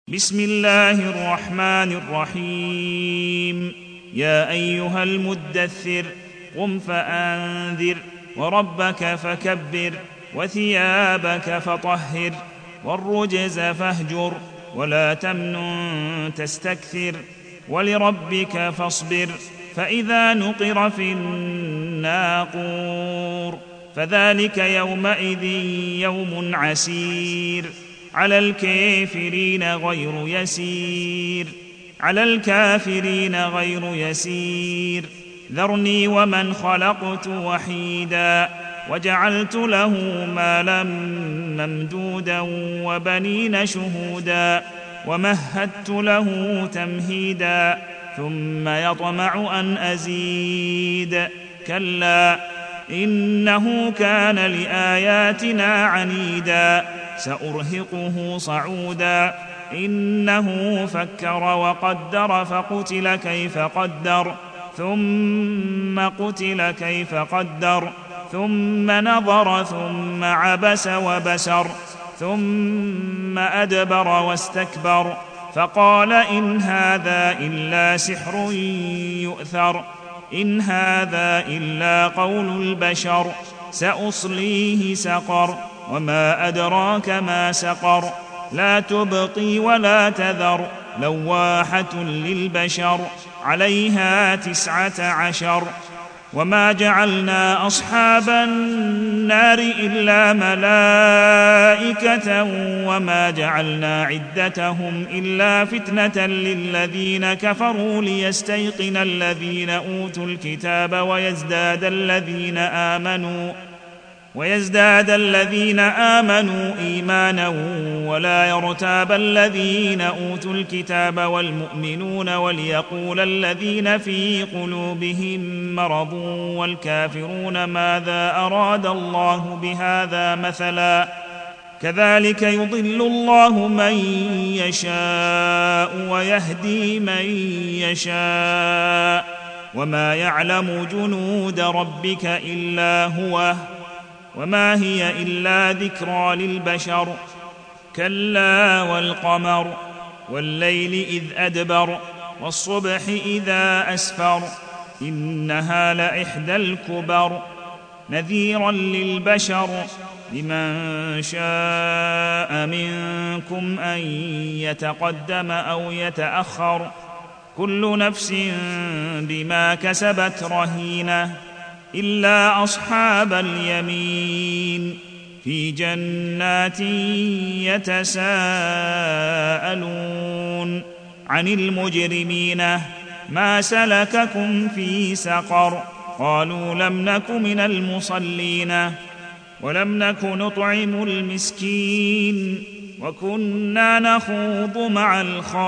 بسم الله الرحمن الرحيم. يا أيها المدثر قم فأنذر وربك فكبر وثيابك فطهر والرجز فاهجر ولا تمنن تستكثر ولربك فاصبر فإذا نقر في الناقور فذلك يومئذ يوم عسير على الكافرين غير يسير ذرني ومن خلقت وحيدا وجعلت له مالا ممدودا وبنين شهودا ومهدت له تمهيدا ثم يطمع أن أزيد كلا إنه كان لآياتنا عنيدا سأرهقه صعودا إنه فكر وقدر فقتل كيف قدر ثم قتل كيف قدر ثم نظر ثم عبس وبسر ثم أدبر واستكبر فقال إن هذا إلا سحر يؤثر إن هذا إلا قول البشر سأصليه سقر وما أدراك ما سقر لا تبقي ولا تذر لواحة للبشر عليها 19 وما جعلنا أصحاب النار إلا ملائكة وما جعلنا عدتهم إلا فتنة للذين كفروا ليستيقن الذين أوتوا الكتاب ويزداد الذين آمنوا إيمانا ولا يرتاب الذين أوتوا الكتاب والمؤمنون وليقول الذين في قلوبهم مرض والكافرون ماذا أراد الله بهذا مثلا كذلك يضل الله من يشاء ويهدي من يشاء وما يعلم جنود ربك إلا هو وما هي إلا ذكرى للبشر كلا والقمر والليل إذ أدبر والصبح إذا أسفر إنها لإحدى الكبر نذيرا للبشر لمن شاء منكم أن يتقدم أو يتأخر كل نفس بما كسبت رهينة إلا أصحاب اليمين في جنات يتساءلون عن المجرمين ما سلككم في سقر قالوا لم نك من المصلين ولم نك نطعم المسكين وكنا نخوض مع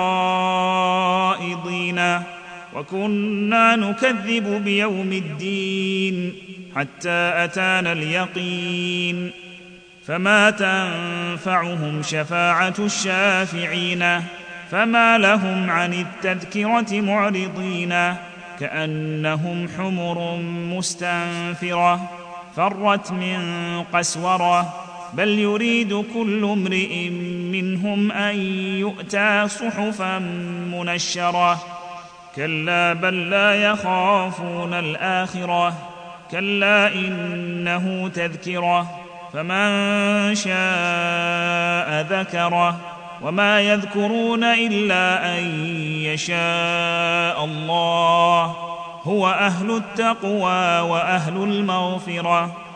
الخائضين وكنا نكذب بيوم الدين حتى أتانا اليقين فما تنفعهم شفاعة الشافعين فما لهم عن التذكرة معرضين كأنهم حمر مستنفرة فرت من قسورة بل يريد كل امرئ منهم أن يؤتى صحفا منشرة كلا بل لا يخافون الآخرة كلا إنه تذكرة فمن شاء ذكره وما يذكرون إلا أن يشاء الله هو أهل التقوى وأهل المغفرة